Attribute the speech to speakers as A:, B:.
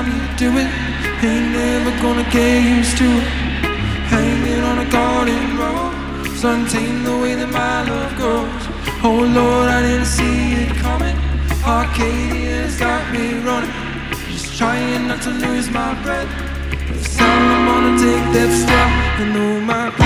A: time you do it. Ain't never gonna get used to it. Hanging on a garden road, so untamed the way that my love grows. Oh Lord, I didn't see it coming. Arcadia's got me running, just trying not to lose my breath. This time I'm gonna take that step and know my